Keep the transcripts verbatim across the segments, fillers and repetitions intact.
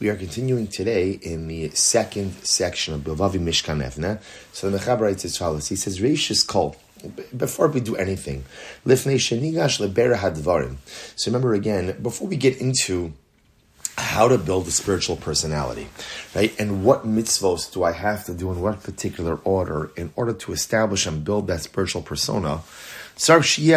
We are continuing today in the second section of Bilvavi Mishkan Evne. So the Mechaber writes as follows. He says, Reishis Kol, before we do anything, Lifnei Shenigash Lebera Hadvarim. So remember again, before we get into how to build a spiritual personality, right? And what mitzvos do I have to do in what particular order in order to establish and build that spiritual persona? This is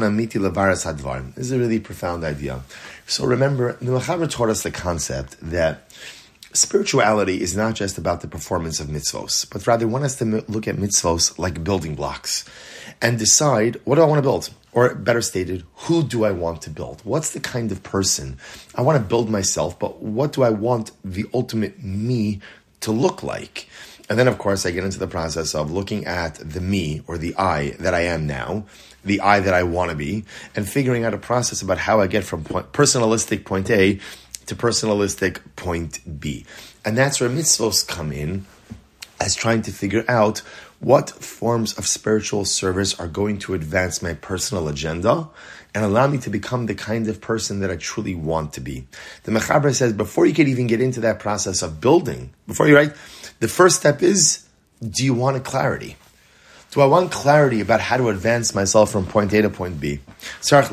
a really profound idea. So remember, the Mechaber taught us the concept that spirituality is not just about the performance of mitzvos, but rather want us to look at mitzvos like building blocks and decide, what do I want to build? Or better stated, who do I want to build? What's the kind of person? I want to build myself, but what do I want the ultimate me to look like? And then, of course, I get into the process of looking at the me or the I that I am now, the I that I want to be, and figuring out a process about how I get from point, personalistic point A to personalistic point B. And that's where mitzvos come in, as trying to figure out what forms of spiritual service are going to advance my personal agenda and allow me to become the kind of person that I truly want to be. The Mechaber says, before you can even get into that process of building, before you write, the first step is, do you want a clarity? Do I want clarity about how to advance myself from point A to point B? Person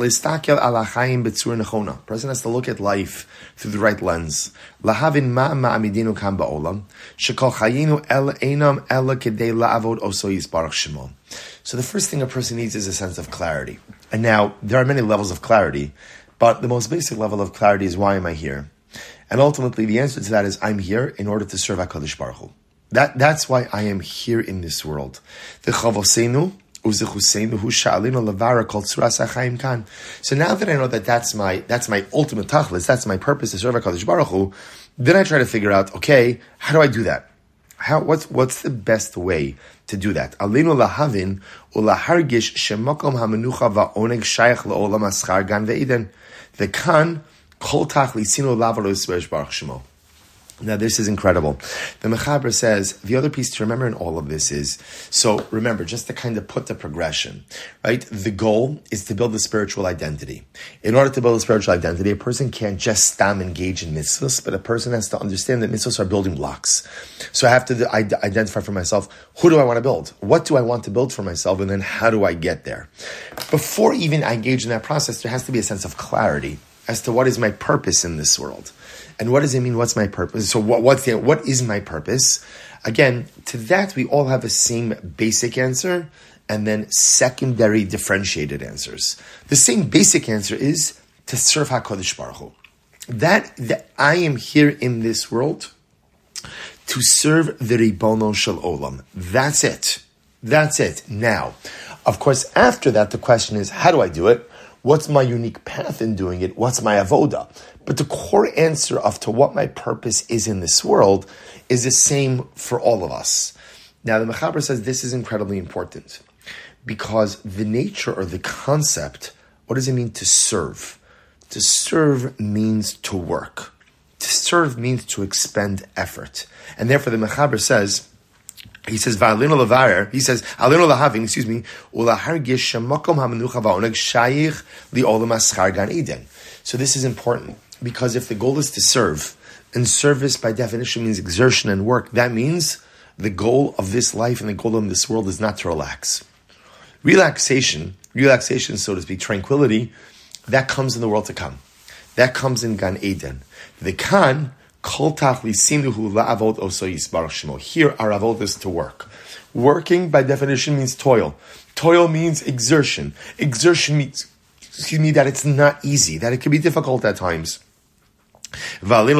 has to look at life through the right lens. So the first thing a person needs is a sense of clarity. And now, there are many levels of clarity, but the most basic level of clarity is, why am I here? And ultimately, the answer to that is, I'm here in order to serve HaKadosh Baruch Hu. That, that's why I am here in this world. The chavosenu uzechuseinu hu sha'alinu levara kol tzuras ha'chaim kan. So now that I know that that's my that's my ultimate tachlis, that's my purpose to serve HaKadosh Baruch Hu, then I try to figure out, okay, how do I do that? How what's what's the best way to do that? Alinu lahavin ulahargish shemakom hamenucha va'oneg shayach la'olam aschar gan ve'iden. The kan kol tachlisinu lavalo yisvesh baruch shemo. Now, this is incredible. The Mechaber says, the other piece to remember in all of this is, so remember, just to kind of put the progression, right? The goal is to build a spiritual identity. In order to build a spiritual identity, a person can't just stam engage in mitzvahs, but a person has to understand that mitzvahs are building blocks. So I have to identify for myself, who do I want to build? What do I want to build for myself? And then how do I get there? Before even I engage in that process, there has to be a sense of clarity as to what is my purpose in this world. And what does it mean, what's my purpose? So what, what's the, what is my purpose? Again, to that we all have the same basic answer and then secondary differentiated answers. The same basic answer is to serve HaKadosh Baruch Hu. That, that I am here in this world to serve the Ribono Shel Olam. That's it. That's it. Now, of course, after that, the question is, how do I do it? What's my unique path in doing it? What's my avoda? But the core answer of to what my purpose is in this world is the same for all of us. Now, the Mechaber says this is incredibly important because the nature or the concept, what does it mean to serve? To serve means to work. To serve means to expend effort. And therefore, the Mechaber says, He says, "Va'alinu levarer." He says, "Alinu lahavin." Excuse me. Ulahargish shemakom hamenucha va'oneg shayich li'olam aschar gan eden. So this is important because if the goal is to serve, and service by definition means exertion and work, that means the goal of this life and the goal of this world is not to relax. Relaxation, relaxation, so to speak, tranquility, that comes in the world to come. That comes in Gan Eden. The Kan. Here our avod is to work. Working by definition means toil. Toil means exertion. Exertion means, excuse me, that it's not easy, that it can be difficult at times. So I,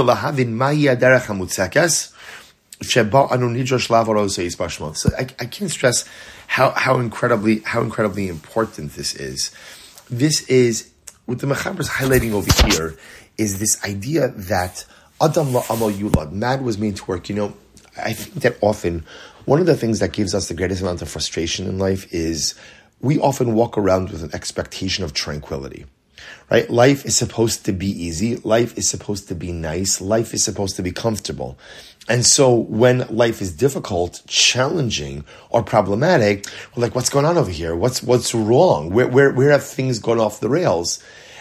I can't stress how, how incredibly how incredibly important this is. This is what the Mechaber is highlighting over here is this idea that Adam la'amal yulad, man was made to work. You know, I think that often one of the things that gives us the greatest amount of frustration in life is we often walk around with an expectation of tranquility, right? Life is supposed to be easy. Life is supposed to be nice. Life is supposed to be comfortable. And so when life is difficult, challenging, or problematic, we're like, what's going on over here? What's what's wrong? Where where where have things gone off the rails?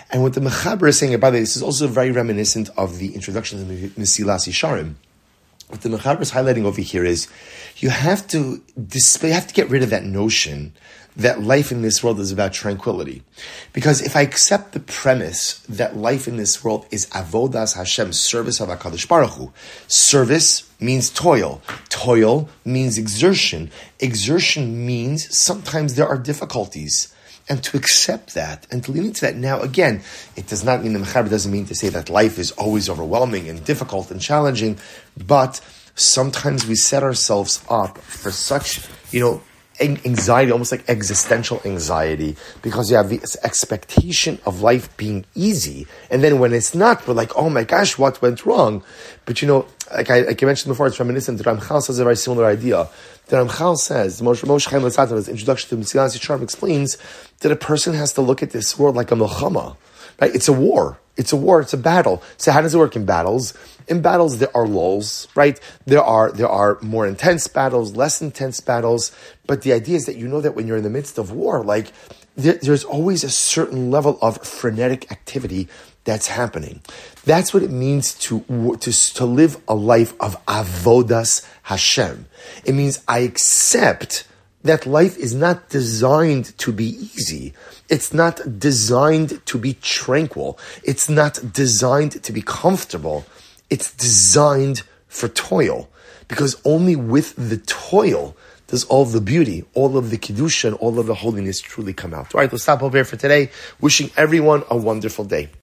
And what the Mechaber is saying, by the way, this is also very reminiscent of the introduction to the Mesilas Yesharim. What the Mechaber is highlighting over here is you have to display, you have to get rid of that notion that life in this world is about tranquility. Because if I accept the premise that life in this world is avodas Hashem, service of HaKadosh Baruch Hu, service means toil. Toil means exertion. Exertion means sometimes there are difficulties. And to accept that and to lean into that. Now, again, it does not mean, the Mechaber doesn't mean to say that life is always overwhelming and difficult and challenging, but sometimes we set ourselves up for such, you know, anxiety, almost like existential anxiety, because you have this expectation of life being easy. And then when it's not, we're like, oh my gosh, what went wrong? But you know, like I, like I mentioned before, it's reminiscent. The Ramchal says a very similar idea. The Ramchal says, Moshe Moshe Chaim Luzzatto, his introduction to Mesilas Yesharim, explains that a person has to look at this world like a milchama. Right? It's a war. It's a war. It's a battle. So how does it work in battles? In battles, there are lulls, right? There are there are more intense battles, less intense battles. But the idea is that you know that when you're in the midst of war, like there, there's always a certain level of frenetic activity that's happening. That's what it means to, to, to live a life of avodas Hashem. It means I accept that life is not designed to be easy. It's not designed to be tranquil. It's not designed to be comfortable. It's designed for toil. Because only with the toil does all the beauty, all of the kedusha, and all of the holiness truly come out. All right, let's stop over here for today. Wishing everyone a wonderful day.